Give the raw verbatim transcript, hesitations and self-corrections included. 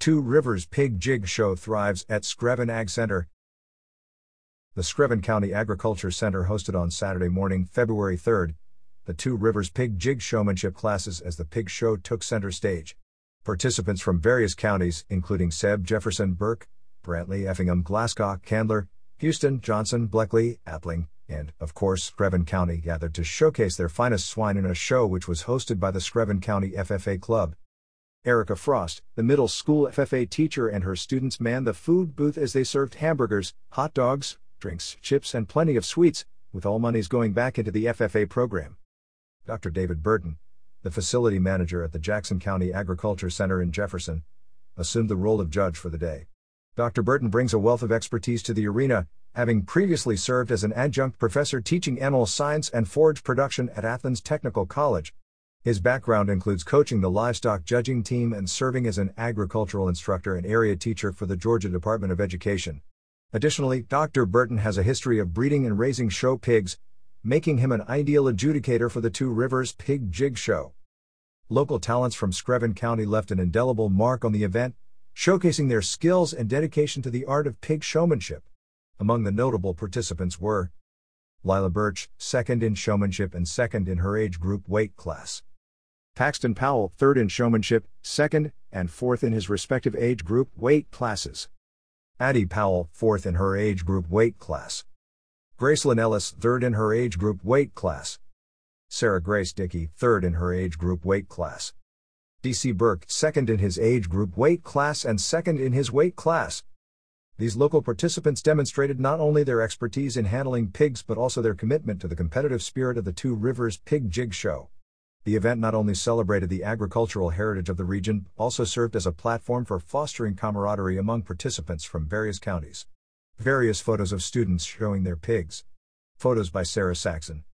Two Rivers Pig Jig Show thrives at Screven Ag Center. The Screven County Agriculture Center hosted on Saturday morning, February third, the Two Rivers Pig Jig Showmanship classes as the pig show took center stage. Participants from various counties, including Seb, Jefferson, Burke, Brantley, Effingham, Glasscock, Candler, Houston, Johnson, Bleckley, Appling, and, of course, Screven County gathered to showcase their finest swine in a show which was hosted by the Screven County F F A Club. Erica Frost, the middle school F F A teacher, and her students manned the food booth as they served hamburgers, hot dogs, drinks, chips, and plenty of sweets, with all monies going back into the F F A program. Doctor David Burton, the facility manager at the Jackson County Agriculture Center in Jefferson, assumed the role of judge for the day. Doctor Burton brings a wealth of expertise to the arena, having previously served as an adjunct professor teaching animal science and forage production at Athens Technical College. His background includes coaching the livestock judging team and serving as an agricultural instructor and area teacher for the Georgia Department of Education. Additionally, Doctor Burton has a history of breeding and raising show pigs, making him an ideal adjudicator for the Two Rivers Pig Jig Show. Local talents from Screven County left an indelible mark on the event, showcasing their skills and dedication to the art of pig showmanship. Among the notable participants were Lila Birch, second in showmanship and second in her age group weight class. Paxton Powell, third in showmanship, second, and fourth in his respective age group weight classes. Addie Powell, fourth in her age group weight class. Gracelyn Ellis, third in her age group weight class. Sarah Grace Dickey, third in her age group weight class. D C Burke, second in his age group weight class and second in his weight class. These local participants demonstrated not only their expertise in handling pigs but also their commitment to the competitive spirit of the Two Rivers Pig Jig Show. The event not only celebrated the agricultural heritage of the region, but also served as a platform for fostering camaraderie among participants from various counties. Various photos of students showing their pigs. Photos by Sarah Saxon.